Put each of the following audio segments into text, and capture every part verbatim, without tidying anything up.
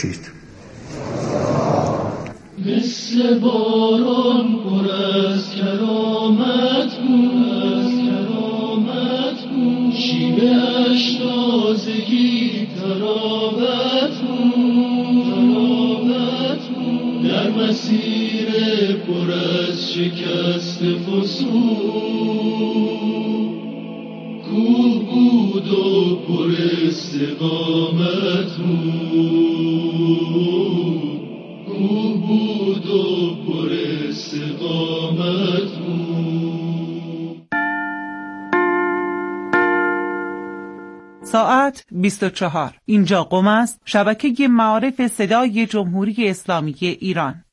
بنویسید. مثل باران پر از کرامت بود، کرامت بود، شیوه اش تازگی تراوت بود، تراوت بود، در مسیر پر از شکست فسون کوه بود و پر استقامت بود، کوه بود و پر استقامت بود. ساعت بیست و چهار. اینجا قم است، شبکه معارف صدای جمهوری اسلامی ایران.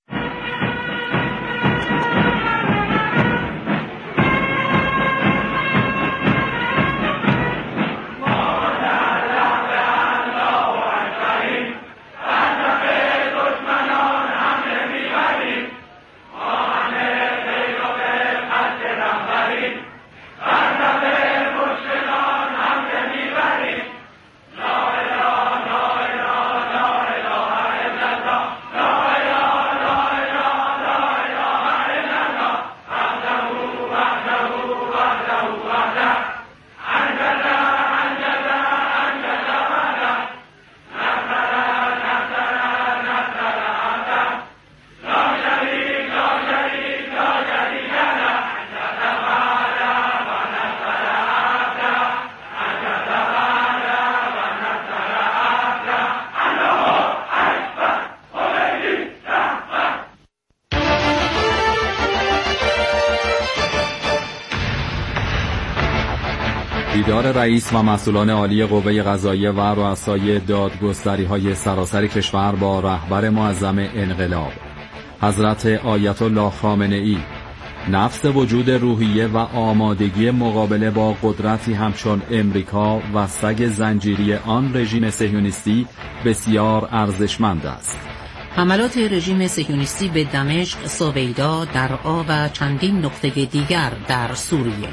دیدار رئیس و مسئولان عالی قوه قضاییه و رؤسای دادگستری‌های سراسر کشور با رهبر معظم انقلاب حضرت آیت الله خامنه‌ای، نفس وجود روحیه و آمادگی مقابله با قدرتی همچون امریکا و سگ زنجیری آن رژیم صهیونیستی بسیار ارزشمند است. حملات رژیم صهیونیستی به دمشق، سویدا، درعا و چندین نقطه دیگر در سوریه.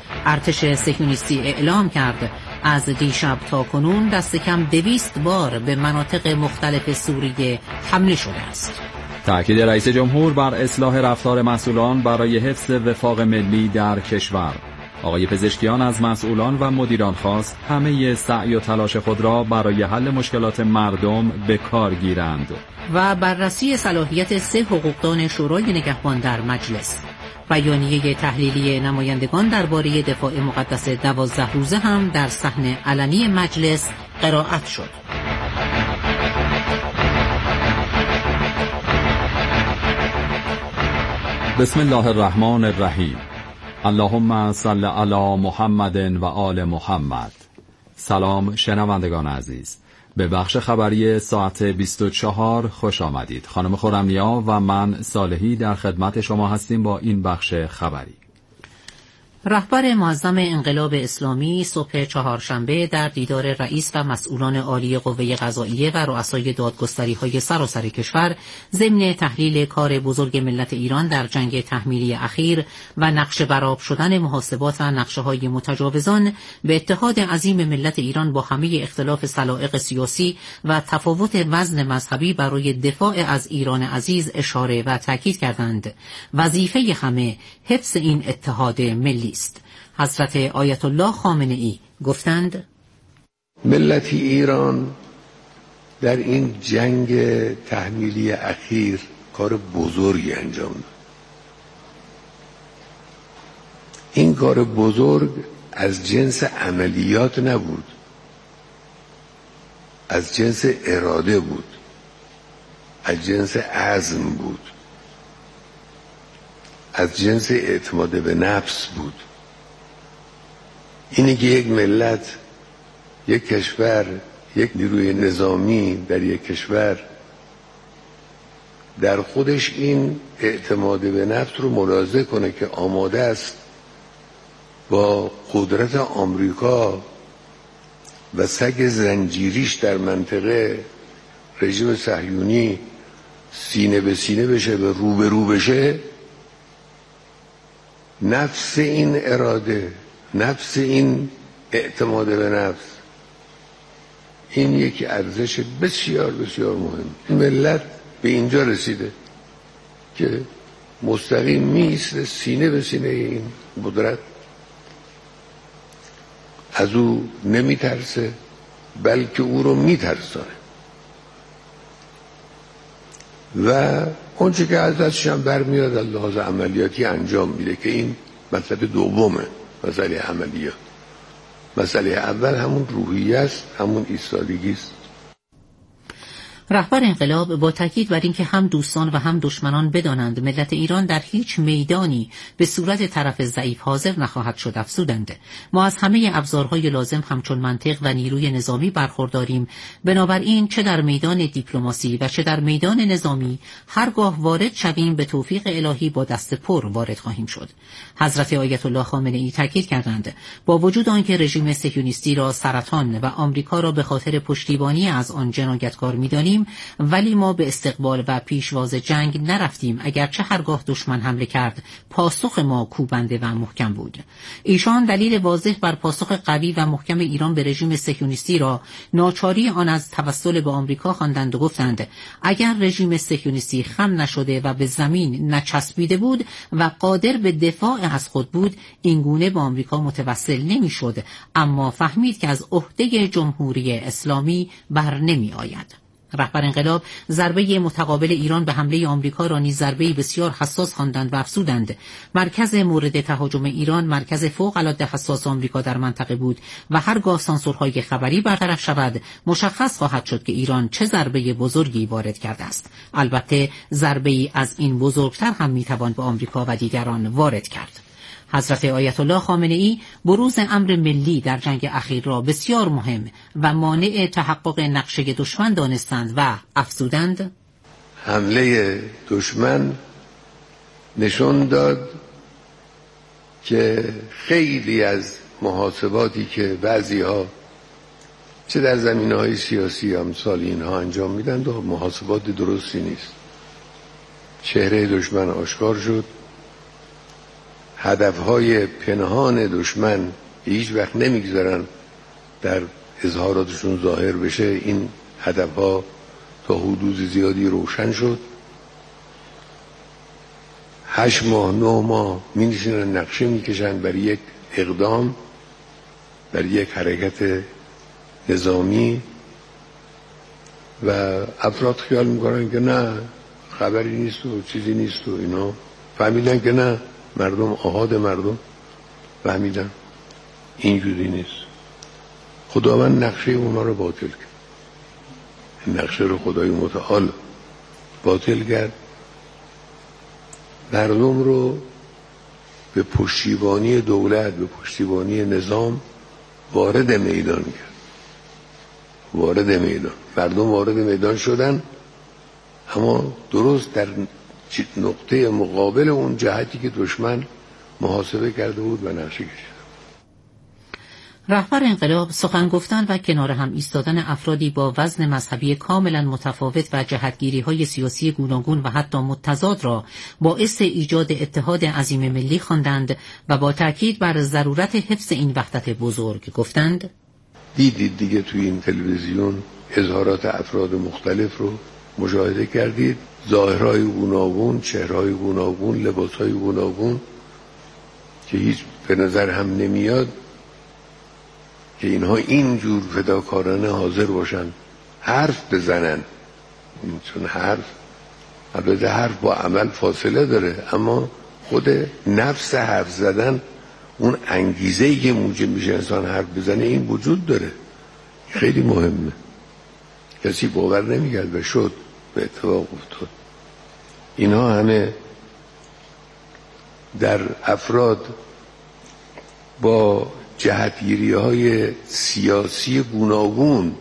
ارتش صهیونیستی اعلام کرد از دیشب تا کنون دست کم دویست بار به مناطق مختلف سوریه حمله شده است. تأکید رئیس جمهور بر اصلاح رفتار مسئولان برای حفظ وفاق ملی در کشور. آقای پزشکیان از مسئولان و مدیران خواست همه سعی و تلاش خود را برای حل مشکلات مردم به کار گیرند. و بررسی صلاحیت سه حقوقدان شورای نگهبان در مجلس. بیانیه تحلیلی نمایندگان درباره دفاع مقدس دوازده روزه هم در صحن علنی مجلس قرائت شد. بسم الله الرحمن الرحیم. اللهم صل علی محمد و آل محمد. سلام شنوندگان عزیز، به بخش خبری ساعت بیست و چهار خوش آمدید. خانم خرمیا و من صالحی در خدمت شما هستیم با این بخش خبری. رهبر معظم انقلاب اسلامی صبح چهارشنبه در دیدار رئیس و مسئولان عالی قوه قضاییه و رؤسای دادگستری‌های سراسر کشور ضمن تحلیل کار بزرگ ملت ایران در جنگ تحمیلی اخیر و نقشه برآب شدن محاسبات و نقشه‌های متجاوزان به اتحاد عظیم ملت ایران با همه اختلاف سلائق سیاسی و تفاوت وزن مذهبی برای دفاع از ایران عزیز اشاره و تاکید کردند. وظیفه همه حفظ این اتحاد ملی است. حضرت آیت الله خامنه‌ای گفتند ملت ایران در این جنگ تحمیلی اخیر کار بزرگی انجام داد. این کار بزرگ از جنس عملیات نبود، از جنس اراده بود، از جنس عزم بود، از جنس اعتماد به نفس بود. اینی که یک ملت، یک کشور، یک نیروی نظامی در یک کشور در خودش این اعتماد به نفس رو ملاحظه کنه که آماده است با قدرت آمریکا و سگ زنجیریش در منطقه رژیم صهیونی سینه به سینه بشه، به رو به رو بشه. نفس این اراده، نفس این اعتماد به نفس، این یک ارزش بسیار بسیار مهم. ملت به اینجا رسیده که مستقیم میایسته سینه به سینه این قدرت، از او نمیترسه بلکه او رو میترسانه و اونچه که ازش هم برمیاد از لحاظ عملیاتی انجام میده که این مسئله دومه، مسئله عملیات. مسئله اول همون روحیه است، همون ایستادگی است. رهبر انقلاب با تاکید بر اینکه هم دوستان و هم دشمنان بدانند ملت ایران در هیچ میدانی به صورت طرف ضعیف حاضر نخواهد شد افزودند: ما از همه ابزارهای لازم همچون منطق و نیروی نظامی برخورداریم، بنابراین چه در میدان دیپلماسی و چه در میدان نظامی هرگاه وارد شویم به توفیق الهی با دست پر وارد خواهیم شد. حضرت آیت الله خامنه ای تاکید کردند با وجود آنکه رژیم صهیونیستی را سرطان و آمریکا را به خاطر پشتیبانی از آن جنایتکار می‌دانیم، ولی ما به استقبال و پیشواز جنگ نرفتیم، اگرچه هرگاه دشمن حمله کرد پاسخ ما کوبنده و محکم بود. ایشان دلیل واضح بر پاسخ قوی و محکم ایران به رژیم صهیونیستی را ناچاری آن از توسل به آمریکا خواندند و گفتند اگر رژیم صهیونیستی خم نشده و به زمین نچسبیده بود و قادر به دفاع از خود بود، این گونه به آمریکا متوسل نمی‌شد، اما فهمید که از عهده جمهوری اسلامی بر نمی آید. رهبر انقلاب ضربه متقابل ایران به حمله آمریکا را نیز ضربه بسیار حساس خواندند و افزودند مرکز مورد تهاجم ایران مرکز فوق العاده حساس آمریکا در منطقه بود و هرگاه سانسورهای خبری برطرف شود مشخص خواهد شد که ایران چه ضربه بزرگی وارد کرده است. البته ضربه‌ای از این بزرگتر هم میتوان به آمریکا و دیگران وارد کرد. حضرت آیت الله خامنه ای بروز امر ملی در جنگ اخیر را بسیار مهم و مانع تحقق نقشه دشمن دانستند و افزودند حمله دشمن نشان داد که خیلی از محاسباتی که بعضی‌ها چه در زمینه‌های سیاسی امثال اینها انجام میدن و محاسبات درستی نیست. چهره دشمن آشکار شد، هدفهای پنهان دشمن هیچ وقت نمیگذارن در اظهاراتشون ظاهر بشه. این هدفها تا حدود زیادی روشن شد. هشت ماه نه ماه می نشینن نقشه میکشن برای یک اقدام، برای یک حرکت نظامی و افراد خیال میکنن که نه خبری نیست و چیزی نیست و اینا. فهمیدن که نه، مردم آحاد مردم فهمیدن اینجوری نیست. خداوند نقشه اونا رو باطل کرد. نقشه رو خدای متعال باطل کرد، مردم رو به پشتیبانی دولت، به پشتیبانی نظام وارد میدان کرد. وارد میدان مردم وارد میدان شدن، اما درست در نقطه مقابل اون جهتی که دشمن محاسبه کرده بود و نقشه کشید. رهبر انقلاب سخن گفتن و کنار هم ایستادن افرادی با وزن مذهبی کاملا متفاوت و جهتگیری‌های سیاسی گوناگون و حتی متضاد را باعث ایجاد اتحاد عظیم ملی خواندند و با تاکید بر ضرورت حفظ این وحدت بزرگ گفتند دیدید دیگه توی این تلویزیون اظهارات افراد مختلف رو مشاهده کردید، ظاهرهای گوناگون، چهرهای گوناگون، لباسهای گوناگون که هیچ به نظر هم نمیاد که اینها اینجور فداکارانه حاضر باشن حرف بزنن. چون حرف البته حرف با عمل فاصله داره، اما خود نفس حرف زدن، اون انگیزه‌ای که موجب میشه انسان حرف بزنه، این وجود داره. خیلی مهمه. کسی باور نمیکرد و شد، به اتفاق افتاد. اینها همه در افراد با جهتگیری های سیاسی گوناگون،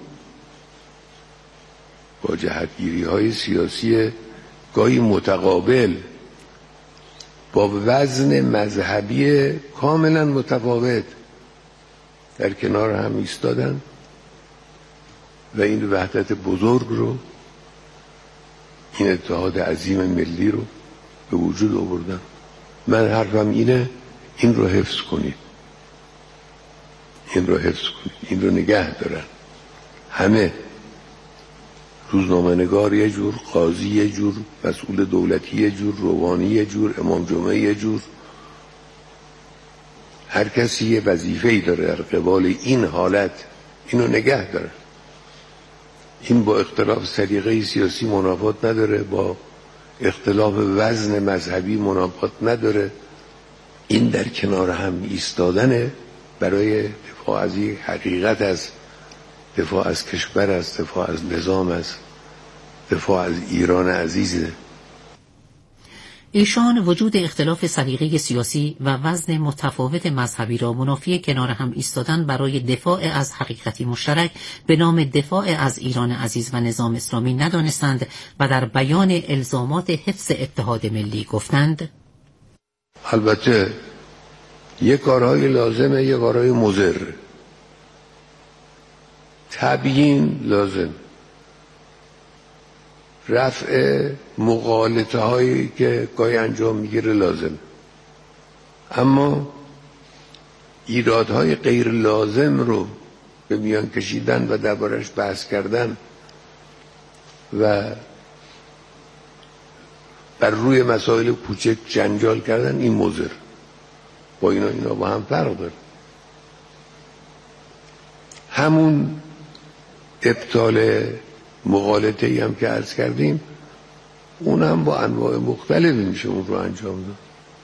با جهتگیری های سیاسی گاهی متقابل، با وزن مذهبی کاملا متفاوت در کنار هم ایستادن و این وحدت بزرگ رو، این اتحاد عظیم ملی رو به وجود آوردن. من حرفم اینه، این رو حفظ کنید، این رو حفظ کنید، این رو نگه دارن. همه، روزنامه‌نگار یه جور، قاضی یه جور، مسئول دولتی یه جور، روحانی یه جور، امام جمعه یه جور، هر کسی یه وظیفه‌ای داره در قبال این حالت اینو نگه داره. این با اختلاف سلیقه سیاسی منافات نداره، با اختلاف وزن مذهبی منافات نداره. این در کنار هم ایستادنه برای دفاع از یک حقیقت، از دفاع از کشور، از دفاع از نظام، از دفاع از ایران عزیزه. ایشان وجود اختلاف سلیقه سیاسی و وزن متفاوت مذهبی را منافی کنار هم ایستادن برای دفاع از حقیقتی مشترک به نام دفاع از ایران عزیز و نظام اسلامی ندانستند و در بیان الزامات حفظ اتحاد ملی گفتند: البته یک کارهای لازمه، یک کارهای مضر. تبیین لازم، رفع مغالطه هایی که گاهی انجام میگیره لازم، اما ایرادهای غیر لازم رو به میان کشیدن و دربارش بحث کردن و بر روی مسائل کوچک جنجال کردن، این مضر. با اینا اینا با هم فرق داره. همون ابطال مغالطه ای هم که عرض کردیم، اون هم با انواع مختلفی میشه اون رو انجام داد.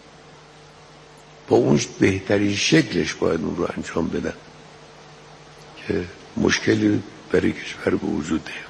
با اون بهترین شکلش باید اون رو انجام بدن که مشکلی برای کشور به وجود نیاد.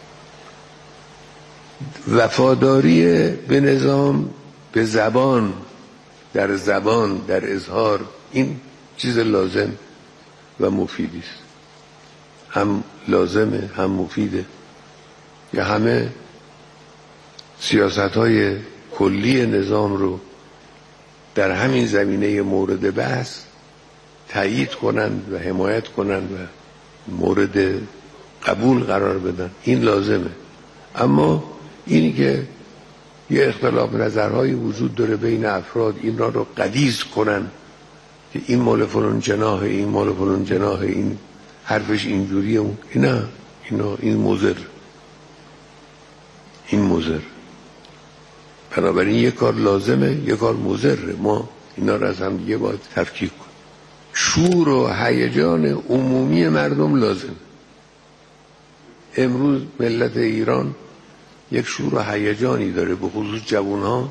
وفاداری به نظام، به زبان، در زبان، در اظهار، این چیز لازم و مفیدی است. هم لازمه هم مفیده. یا همه سیاست‌های کلی نظام رو در همین زمینه مورد بحث تایید کنند و حمایت کنند و مورد قبول قرار بدن، این لازمه. اما اینی که یه اختلاف نظرهایی وجود داره بین افراد، این را رو قدیس کنن که این مال فلان جناح، این مال فلان جناح، این حرفش اینجوریه، اون اینا اینا این مضر، این مضر. بنابراین یک کار لازمه، یک کار مضره. ما اینا را از هم دیگه باید تفکیک کنیم. شور و هیجان عمومی مردم لازم. امروز ملت ایران یک شور و هیجانی داره، به خصوص جوانها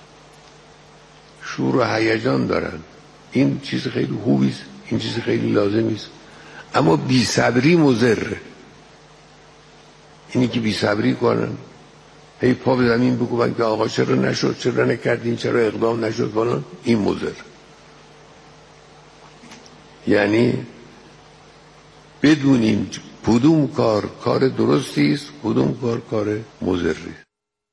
شور و هیجان دارن. این چیز خیلی خوبی است، این چیز خیلی لازمی است. اما بی صبری مضره. اینی که بی صبری کنن، هی پا به زمین بکوبن که آقا چرا نشد، چرا نکردین، چرا اقدام نشد فلان، این مضر. یعنی بدونیم کدوم کار کار درستی است، کدوم کار کار مضری است.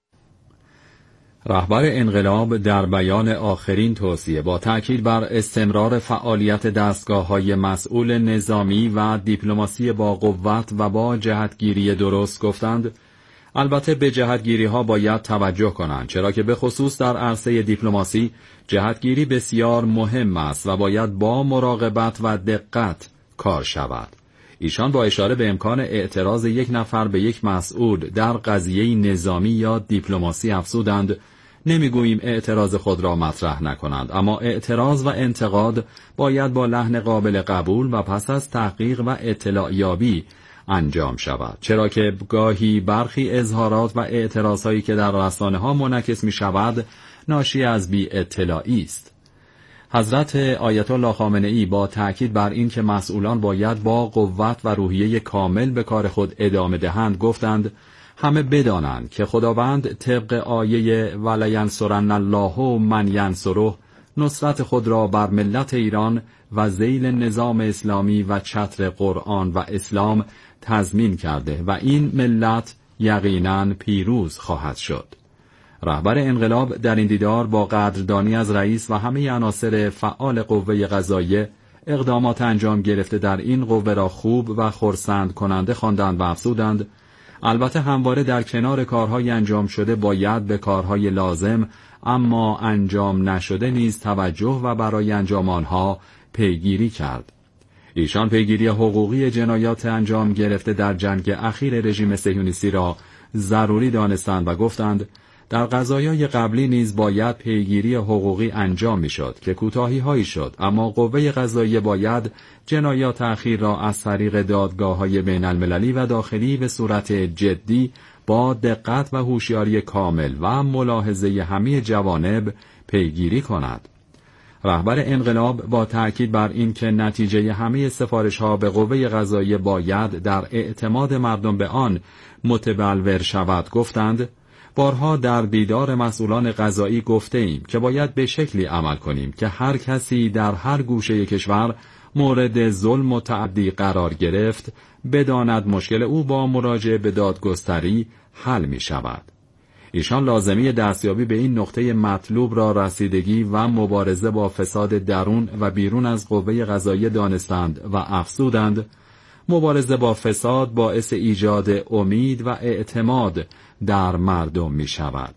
رهبر انقلاب در بیان آخرین توصیه با تأکید بر استمرار فعالیت دستگاه‌های مسئول نظامی و دیپلماسی با قوت و با جهتگیری درست گفتند: البته به جهتگیری‌ها باید توجه کنند، چرا که به خصوص در عرصه دیپلماسی جهتگیری بسیار مهم است و باید با مراقبت و دقت کار شود. ایشان با اشاره به امکان اعتراض یک نفر به یک مسئول در قضیه نظامی یا دیپلماسی افزودند: نمیگوییم اعتراض خود را مطرح نکنند، اما اعتراض و انتقاد باید با لحن قابل قبول و پس از تحقیق و اطلاع یابی انجام شود، چرا که گاهی برخی اظهارات و اعتراضهایی که در رسانه‌ها منعکس می شود ناشی از بی اطلاعی است. حضرت آیت الله خامنه‌ای با تأکید بر این که مسئولان باید با قوت و روحیه کامل به کار خود ادامه دهند گفتند: همه بدانند که خداوند طبق آیه ولینصرن الله من ینصره نصرت خود را بر ملت ایران و ذیل نظام اسلامی و چتر قرآن و اسلام تضمین کرده و این ملت یقیناً پیروز خواهد شد. رهبر انقلاب در این دیدار با قدردانی از رئیس و همه عناصر فعال قوه قضاییه اقدامات انجام گرفته در این قوه را خوب و خرسند کننده خواندند و افزودند: البته همواره در کنار کارهای انجام شده باید به کارهای لازم اما انجام نشده نیز توجه و برای انجام آنها پیگیری کرد. ایشان پیگیری حقوقی جنایات انجام گرفته در جنگ اخیر رژیم صهیونیستی را ضروری دانستند و گفتند در قضایای قبلی نیز باید پیگیری حقوقی انجام میشد که کوتاهی‌هایی شد، اما قوه قضاییه باید جنایات اخیر را از طریق دادگاه‌های بین المللی و داخلی به صورت جدی با دقت و هوشیاری کامل و ملاحظه همه جوانب پیگیری کند. رهبر انقلاب با تأکید بر این که نتیجه همه سفارش‌ها به قوه قضاییه باید در اعتماد مردم به آن متبلور شود گفتند بارها در دیدار مسئولان قضایی گفته ایم که باید به شکلی عمل کنیم که هر کسی در هر گوشه کشور مورد ظلم و تعدی قرار گرفت بداند مشکل او با مراجعه به دادگستری حل می شود. ایشان لازمی دستیابی به این نقطه مطلوب را رسیدگی و مبارزه با فساد درون و بیرون از قوه قضاییه دانستند و افزودند مبارزه با فساد باعث ایجاد امید و اعتماد در مردم می شود.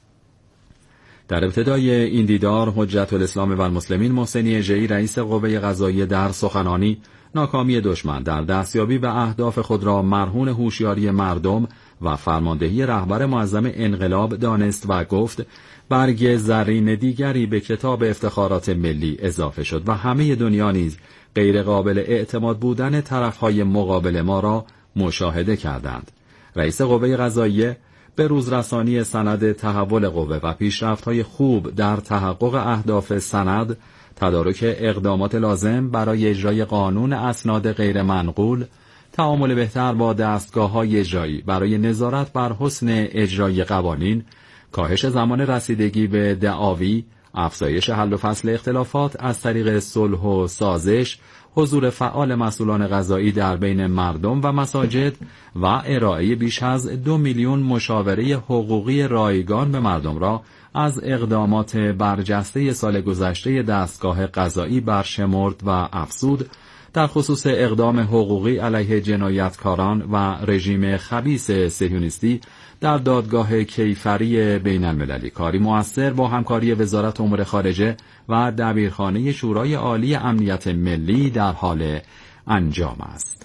در ابتدای این دیدار حجت الاسلام و المسلمین محسنی اژه‌ای رئیس قوه قضاییه در سخنانی ناکامی دشمن در دستیابی به اهداف خود را مرهون هوشیاری مردم و فرماندهی رهبر معظم انقلاب دانست و گفت برگ زرین دیگری به کتاب افتخارات ملی اضافه شد و همه دنیا نیز غیر قابل اعتماد بودن طرفهای مقابل ما را مشاهده کردند. رئیس قوه قضاییه به روزرسانی سند تحول قوه و پیشرفت‌های خوب در تحقق اهداف سند، تدارک اقدامات لازم برای اجرای قانون اسناد غیر منقول، تعامل بهتر با دستگاه‌های اجرایی برای نظارت بر حسن اجرای قوانین، کاهش زمان رسیدگی به دعاوی، افزایش حل و فصل اختلافات از طریق صلح و سازش، حضور فعال مسئولان قضایی در بین مردم و مساجد و ارائه بیش از دو میلیون مشاوره حقوقی رایگان به مردم را از اقدامات برجسته سال گذشته دستگاه قضایی برشمرد و افزود در خصوص اقدام حقوقی علیه جنایتکاران و رژیم خبیث صهیونیستی در دادگاه کیفری بین المللی کاری مؤثر با همکاری وزارت امور خارجه و دبیرخانه شورای عالی امنیت ملی در حال انجام است.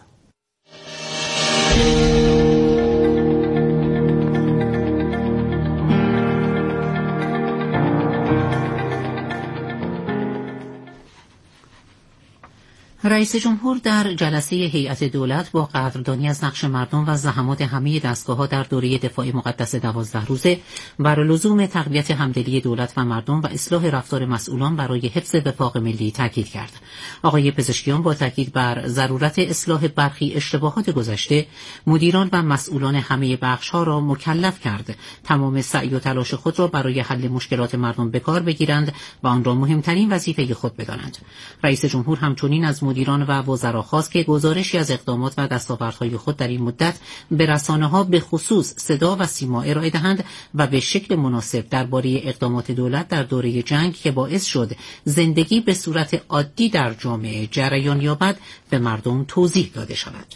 رئیس جمهور در جلسه هیئت دولت با قدردانی از نقش مردم و زحمات همه دستگاه‌ها در دوره دفاع مقدس دوازده روزه بر لزوم تقویت همدلی دولت و مردم و اصلاح رفتار مسئولان برای حفظ وفاق ملی تاکید کرد. آقای پزشکیان با تاکید بر ضرورت اصلاح برخی اشتباهات گذشته، مدیران و مسئولان همه بخش‌ها را مکلف کرد تمام سعی و تلاش خود را برای حل مشکلات مردم به کار بگیرند و آن را مهمترین وظیفه خود بدانند. رئیس جمهور همچنین از مدیران و وزرا خواست که گزارشی از اقدامات و دستاوردهای خود در این مدت به رسانه‌ها به خصوص صدا و سیما ارائه دهند و به شکل مناسب درباره اقدامات دولت در دوره جنگ که باعث شد زندگی به صورت عادی در جامعه جریان یابد به مردم توضیح داده شود.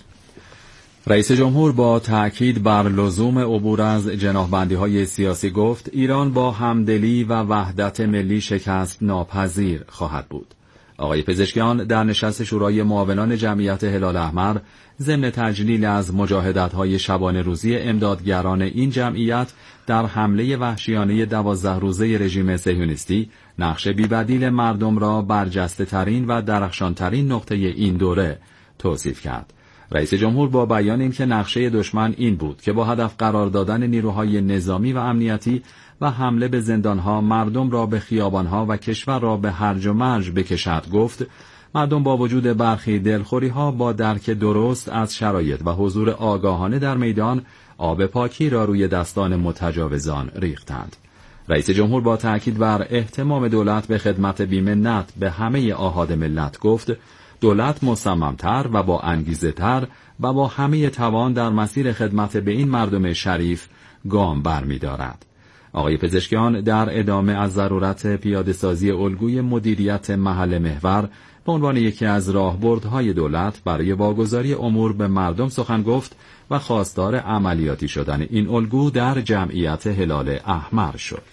رئیس جمهور با تأکید بر لزوم عبور از جناحبندی‌های سیاسی گفت ایران با همدلی و وحدت ملی شکست ناپذیر خواهد بود. آقای پزشکیان در نشست شورای معاونان جمعیت هلال احمر ضمن تجلیل از مجاهدت‌های شبانه روزی امدادگران این جمعیت در حمله وحشیانه دوازده روزه رژیم صهیونیستی نقش بی‌بدیل مردم را برجسته ترین و درخشان ترین نقطه این دوره توصیف کرد. رئیس جمهور با بیان اینکه نقشه دشمن این بود که با هدف قرار دادن نیروهای نظامی و امنیتی و حمله به زندانها مردم را به خیابانها و کشور را به هرج و مرج بکشد گفت مردم با وجود برخی دلخوریها با درک درست از شرایط و حضور آگاهانه در میدان آب پاکی را روی دستان متجاوزان ریختند. رئیس جمهور با تأکید بر اهتمام دولت به خدمت بی‌منت به همه آحاد ملت گفت دولت مصمم‌تر و با انگیزه‌تر و با همه توان در مسیر خدمت به این مردم شریف گام برمی‌دارد. آقای پزشکیان در ادامه از ضرورت پیاده‌سازی الگوی مدیریت محل محور به عنوان یکی از راهبردهای دولت برای واگذاری امور به مردم سخن گفت و خواستار عملیاتی شدن این الگو در جمعیت هلال احمر شد.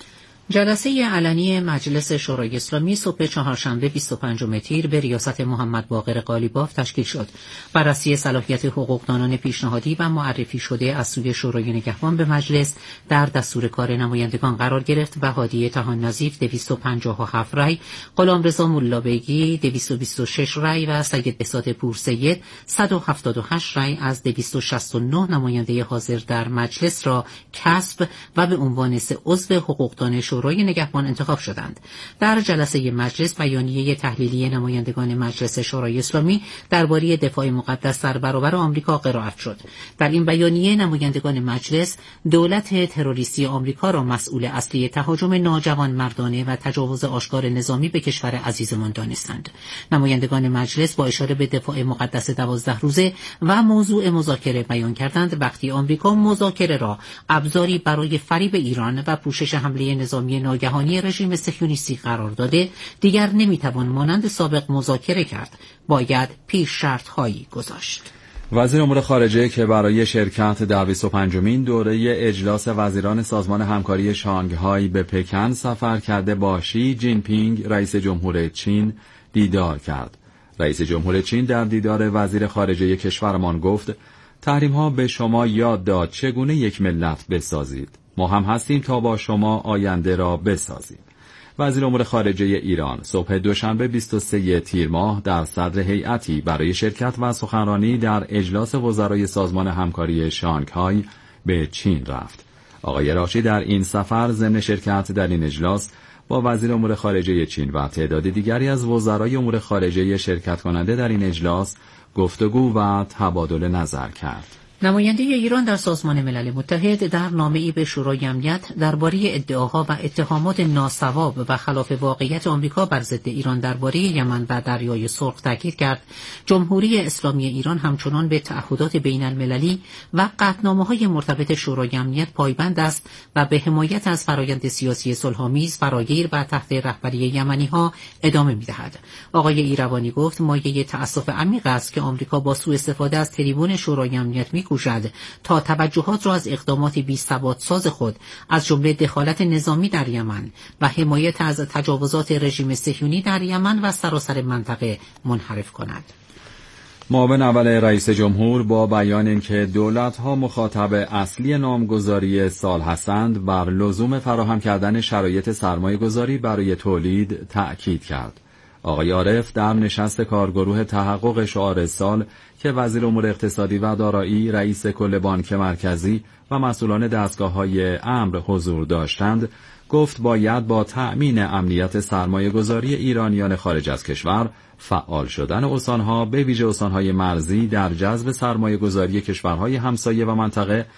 جلسه علنی مجلس شورای اسلامی صبح چهارشنبه بیست و پنجم تیر به ریاست محمد باقر قالیباف تشکیل شد. بررسی صلاحیت حقوقدانان پیشنهادی و معرفی شده از سوی شورای نگهبان به مجلس در دستور کار نمایندگان قرار گرفت و هادی طحان نظیف دویست و پنجاه و هفت رای، غلامرضا ملابیگی دویست و بیست و شش رای و سید بساط پورسید صد و هفتاد و هشت رای از دویست و شصت و نه نماینده حاضر در مجلس را کسب و به عنوان سه عضو حقوقدان شورای نگهبان انتخاب شدند. در جلسه مجلس بیانیه تحلیلی نمایندگان مجلس شورای اسلامی درباره دفاع مقدس در برابر آمریکا قرائت شد. در این بیانیه نمایندگان مجلس دولت تروریستی آمریکا را مسئول اصلی تهاجم ناجوانمردانه و تجاوز آشکار نظامی به کشور عزیزمان دانستند. نمایندگان مجلس با اشاره به دفاع مقدس دوازده روزه و موضوع مذاکره بیان کردند وقتی آمریکا مذاکره را ابزاری برای فریب ایران و پوشش حمله نظامی ناگهانی رژیم صهیونیستی قرار داده، دیگر نمیتوان مانند سابق مذاکره کرد، باید پیش شرط هایی گذاشت. وزیر امور خارجه که برای شرکت در بیست و پنجمین دوره اجلاس وزیران سازمان همکاری شانگهای به پکن سفر کرده با شی جین پینگ رئیس جمهور چین دیدار کرد. رئیس جمهور چین در دیدار وزیر خارجه کشورمان گفت تحریم ها به شما یاد داد چگونه یک ملت بسازید. ما هم هستیم تا با شما آینده را بسازیم. وزیر امور خارجه ایران صبح دوشنبه بیست و سوم تیر ماه در صدر هیئتی برای شرکت و سخنرانی در اجلاس وزرای سازمان همکاری شانگهای به چین رفت. آقای راشی در این سفر ضمن شرکت در این اجلاس با وزیر امور خارجه چین و تعداد دیگری از وزرای امور خارجه شرکت کننده در این اجلاس گفتگو و تبادل نظر کرد. نماینده ایران در سازمان ملل متحد در نامه‌ای به شورای امنیت درباره ادعاها و اتهامات ناصواب و خلاف واقعیت آمریکا بر ضد ایران درباره یمن و دریای سرخ تاکید کرد جمهوری اسلامی ایران همچنان به تعهدات بین المللی و قطعنامه‌های مرتبط شورای امنیت پایبند است و به حمایت از فرایند سیاسی صلح‌آمیز فراگیر و تحت رهبری یمنی‌ها ادامه می‌دهد. آقای ایروانی گفت مایه تأسف عمیق است که آمریکا با سوء استفاده از تریبون شورای امنیت می کوشد تا توجهات را از اقدامات بی‌ثبات ساز خود از جمله دخالت نظامی در یمن و حمایت از تجاوزات رژیم صهیونی در یمن و سراسر منطقه منحرف کند. معاون اول رئیس جمهور با بیان اینکه دولت‌ها مخاطب اصلی نامگذاری سال هستند بر لزوم فراهم کردن شرایط سرمایه‌گذاری برای تولید تأکید کرد. آقای عارف در نشست کارگروه تحقق شعار سال که وزیر امور اقتصادی و دارایی، رئیس کل بانک مرکزی و مسئولان دستگاه‌های امر حضور داشتند، گفت باید با تأمین امنیت سرمایه‌گذاری ایرانیان خارج از کشور، فعال شدن استان‌ها به ویژه استان‌های مرزی در جذب سرمایه‌گذاری کشورهای همسایه و منطقه،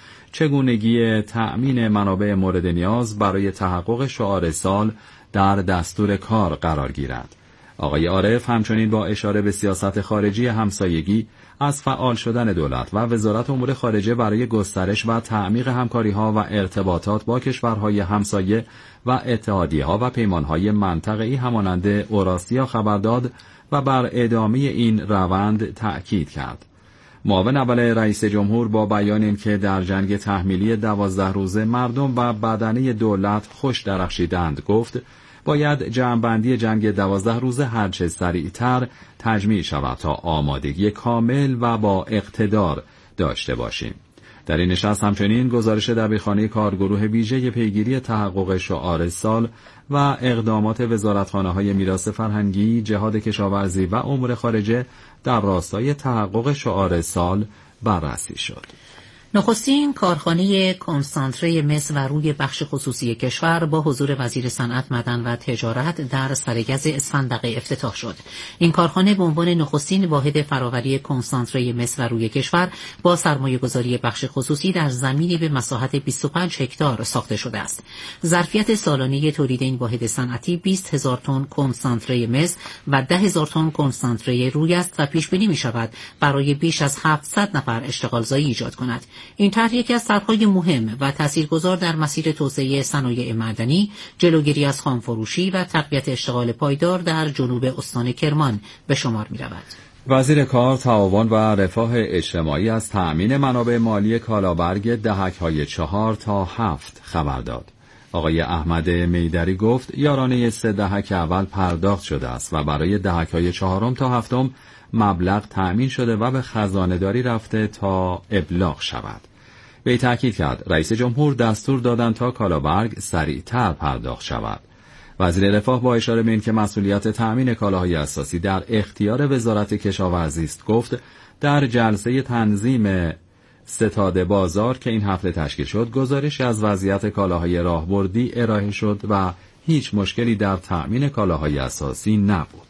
چگونگی تأمین منابع مورد نیاز برای تحقق شعار سال در دستور کار قرار گیرد. آقای عارف همچنین با اشاره به سیاست خارجی همسایگی از فعال شدن دولت و وزارت امور خارجه برای گسترش و تعمیق همکاری‌ها و ارتباطات با کشورهای همسایه و اتحادیه‌ها و پیمان‌های منطقه‌ای همانند اوراسیا خبر داد و بر ادامه این روند تأکید کرد. معاون اول رئیس جمهور با بیان اینکه در جنگ تحمیلی دوازده روزه مردم و بدنه دولت خوش درخشیدند گفت باید جمع‌بندی جنگ دوازده روزه هرچه سریعتر تجمیع شود تا آمادگی کامل و با اقتدار داشته باشیم. در این نشست همچنین گزارش دبیرخانه کارگروه ویژه پیگیری تحقق شعار سال و اقدامات وزارتخانه‌های میراث فرهنگی، جهاد کشاورزی و امور خارجه در راستای تحقق شعار سال بررسی شد. نخستین کارخانه کنسانتره مس و روی بخش خصوصی کشور با حضور وزیر صنعت، معدن و تجارت در سرگز اسفندقه افتتاح شد. این کارخانه به عنوان نخستین واحد فراوری کنسانتره مس و روی کشور با سرمایه‌گذاری بخش خصوصی در زمینی به مساحت بیست و پنج هکتار ساخته شده است. ظرفیت سالانه تولید این واحد صنعتی بیست هزار تن کنسانتره مس و ده هزار تن کنسانتره روی است و پیش بینی می شود برای بیش از هفتصد نفر اشتغالزایی ایجاد کند. این طرح یکی از طرح‌های مهم و تاثیرگذار در مسیر توسعه صنایع معدنی، جلوگیری از خامفروشی و تقویت اشتغال پایدار در جنوب استان کرمان به شمار می‌رود. وزیر کار، تعاون و رفاه اجتماعی از تأمین منابع مالی کالابرگ دهک‌های چهار تا هفت خبر داد. آقای احمد میدری گفت یارانه سه دهک اول پرداخت شده است و برای دهک‌های چهارم تا هفتم مبلغ تأمین شده و به خزانه داری رفته تا ابلاغ شود. وی تأکید کرد رئیس جمهور دستور دادند تا کالابرگ سریعتر پرداخت شود. وزیر رفاه با اشاره به اینکه مسئولیت تأمین کالاهای اساسی در اختیار وزارت کشاورزی است گفت در جلسه تنظیم ستاد بازار که این هفته تشکیل شد گزارشی از وضعیت کالاهای راهبردی ارائه شد و هیچ مشکلی در تأمین کالاهای اساسی نبود.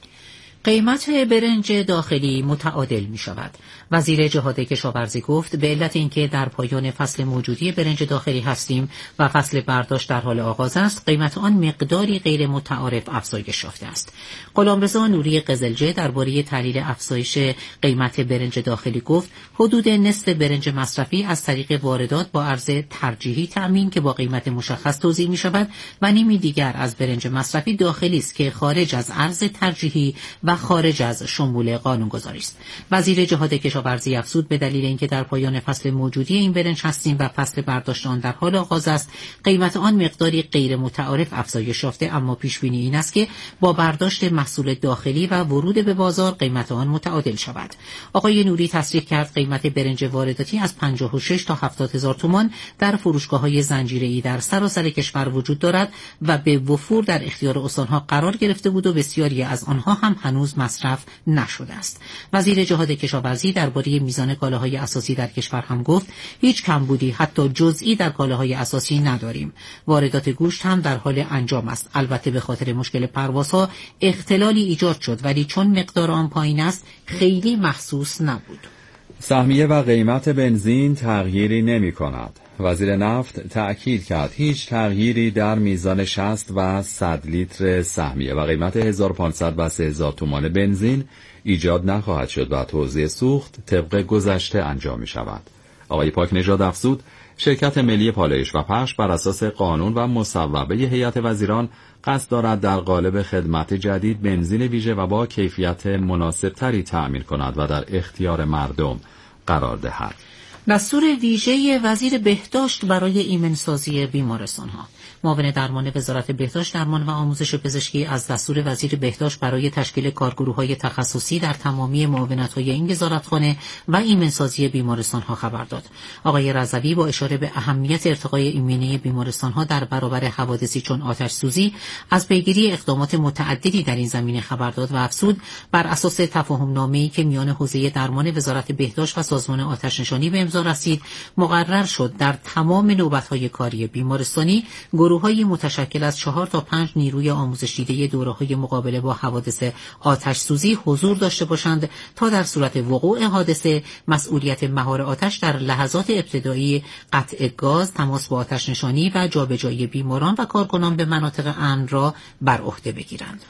قیمت برنج داخلی متعادل می شود. وزیر جهاد کشاورزی گفت به علت اینکه در پایان فصل موجودی برنج داخلی هستیم و فصل برداشت در حال آغاز است، قیمت آن مقداری غیر متعارف افزایش یافته است. غلامرضا نوری قزلجه درباره تحلیل افزایش قیمت برنج داخلی گفت حدود نصف برنج مصرفی از طریق واردات با ارز ترجیحی تامین که با قیمت مشخص توزیع می شود و نیمی دیگر از برنج مصرفی داخلی است که خارج از ارز ترجیحی و خارج از شمول قانونگذاری است. وزیر جهاد کشاورزی افزود به دلیل اینکه در پایان فصل موجودی این برنج هستیم و فصل برداشت آن در حال آغاز است، قیمت آن مقداری غیر متعارف افزایش یافته، اما پیش بینی این است که با برداشت محصول داخلی و ورود به بازار قیمت آن متعادل شود. آقای نوری تصریح کرد قیمت برنج وارداتی از پنجاه و شش تا هفتاد هزار تومان در فروشگاه‌های زنجیره‌ای در سراسر کشور وجود دارد و به وفور در اختیار استان‌ها قرار گرفته بود و بسیاری از آنها هم هنوز مصرف نشده است. وزیر جهاد کشاورزی درباره میزان کالاهای اساسی در کشور هم گفت هیچ کمبودی حتی جزئی در کالاهای اساسی نداریم. واردات گوشت هم در حال انجام است. البته به خاطر مشکل پروازها اختلالی ایجاد شد، ولی چون مقدار آن پایین است خیلی محسوس نبود. سهمیه و قیمت بنزین تغییری نمی کند. وزیر نفت تأکید کرد هیچ تغییری در میزان شصت و صد لیتر سهمیه و قیمت هزار و پانصد و سه هزار تومان بنزین ایجاد نخواهد شد و توزیع سوخت طبق گذشته انجام می شود. آقای پاکنژاد افزود شرکت ملی پالایش و پخش بر اساس قانون و مصوبه هیئت وزیران قصد دارد در قالب خدمت جدید بنزین ویژه و با کیفیت مناسب تری تأمین کند و در اختیار مردم قرار دهد. دستور ویژه وزیر بهداشت برای ایمنسازی بیمارستان‌ها. معاون درمان وزارت بهداشت، درمان و آموزش پزشکی از دستور وزیر بهداشت برای تشکیل کارگروه‌های تخصصی در تمامی معاونت‌های این وزارتخانه و ایمنسازی بیمارستان‌ها خبر داد. آقای رضوی با اشاره به اهمیت ارتقای ایمنی بیمارستان‌ها در برابر حوادثی چون آتش سوزی از پیگیری اقدامات متعددی در این زمینه خبر داد و افزود بر اساس تفاهم‌نامه‌ای که میان حوزه درمان وزارت بهداشت و سازمان آتش‌نشانی به امضا رسید، مقرر شد در تمام نوبت‌های کاری بیمارستانی گروه‌های متشکل از چهار تا پنج نیروی آموزش دیده دوره‌های مقابله با حوادث آتش سوزی حضور داشته باشند تا در صورت وقوع حادثه مسئولیت مهار آتش در لحظات ابتدایی، قطع گاز، تماس با آتش نشانی و جابجایی بیماران و کارکنان به مناطق امن را بر عهده بگیرند.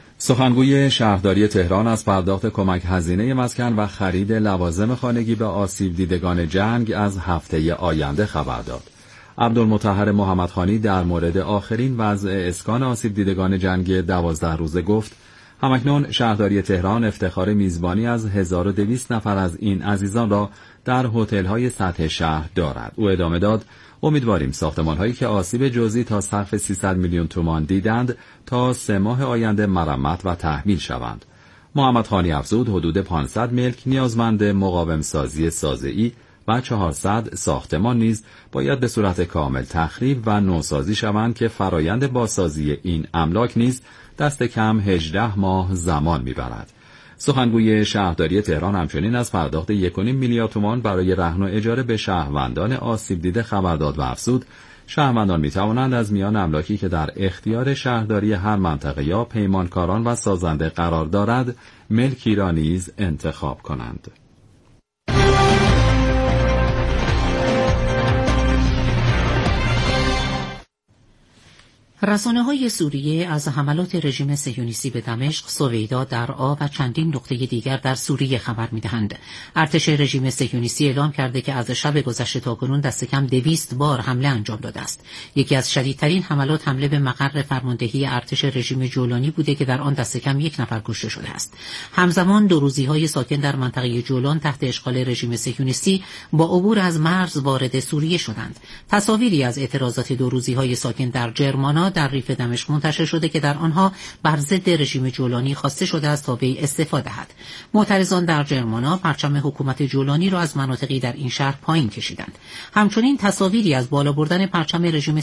سخنگوی شهرداری تهران از پرداخت کمک هزینه مسکن و خرید لوازم خانگی به آسیب دیدگان جنگ از هفته آینده خبر داد. عبدالمطهر محمدخانی در مورد آخرین وضع اسکان آسیب دیدگان جنگ دوازده روزه گفت همکنون شهرداری تهران افتخار میزبانی از هزار و دویست نفر از این عزیزان را در هتل‌های سطح شهر دارد. او ادامه داد امیدواریم ساختمان‌هایی که آسیب جزئی تا سقف سیصد میلیون تومان دیدند تا سه ماه آینده مرمت و تحمیل شوند. محمدخانی افزود حدود پانصد ملک نیازمند مقاوم سازی سازه‌ای و چهارصد ساختمان نیز باید به صورت کامل تخریب و نوسازی شوند که فرایند بازسازی این املاک نیز دست کم هجده ماه زمان می‌برد. سخنگوی شهرداری تهران همچنین از پرداخت یک و نیم میلیارد تومان برای رهن و اجاره به شهروندان آسیب دیده خبر داد و افزود شهروندان می‌توانند از میان املاکی که در اختیار شهرداری هر منطقه یا پیمانکاران و سازنده قرار دارد ملکی را نیز انتخاب کنند. رسانه‌های سوریه از حملات رژیم صهیونیستی به دمشق، سویدا، درعا و چندین نقطه دیگر در سوریه خبر می‌دهند. ارتش رژیم صهیونیستی اعلام کرده که از شب گذشته تاکنون دست کم دویست بار حمله انجام داده است. یکی از شدیدترین حملات حمله به مقر فرماندهی ارتش رژیم جولانی بوده که در آن دست کم یک نفر کشته شده است. همزمان دو روزی‌های ساکن در منطقه جولان تحت اشغال رژیم صهیونیستی با عبور از مرز وارد سوریه شدند. تصاویری از اعتراضات دو روزی‌های ساکن در جرمانا در ریف دمشق منتشر شده که در آنها بر ضد رژیم جولانی خواسته شده است تا وی استعفا دهد. معترضان در جرمانا پرچم حکومت جولانی را از مناطقی در این شهر پایین کشیدند. همچنین تصاویری از بالا بردن پرچم رژیم